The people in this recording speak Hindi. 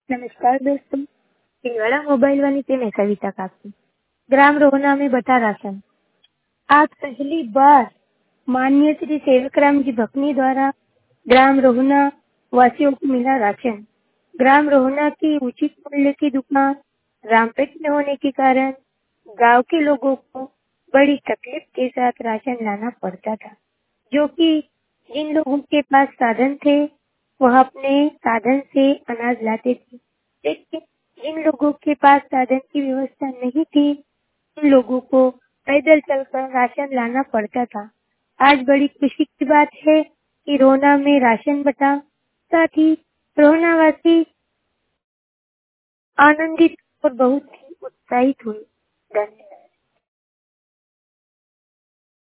नमस्कार दोस्तों, छिंदवाड़ा मोबाइल वाली से मैं कविता काकी। ग्राम रोहना में बटा राशन। आज पहली बार माननीय श्री सेवकराम जी भकनी द्वारा ग्राम रोहना वासियों को मिला राशन। ग्राम रोहना की उचित मूल्य की दुकान रामपेट में होने के कारण गांव के लोगों को बड़ी तकलीफ के साथ राशन लाना पड़ता था, जो कि जिन लोगों के पास साधन थे वह अपने साधन से अनाज लाते थे, लेकिन जिन लोगों के पास साधन की व्यवस्था नहीं थी उन लोगों को पैदल चलकर राशन लाना पड़ता था। आज बड़ी खुशी की बात है कि रोहना में राशन बटा, साथ ही रोहनावासी आनंदित और बहुत ही उत्साहित हुए। धन्यवाद।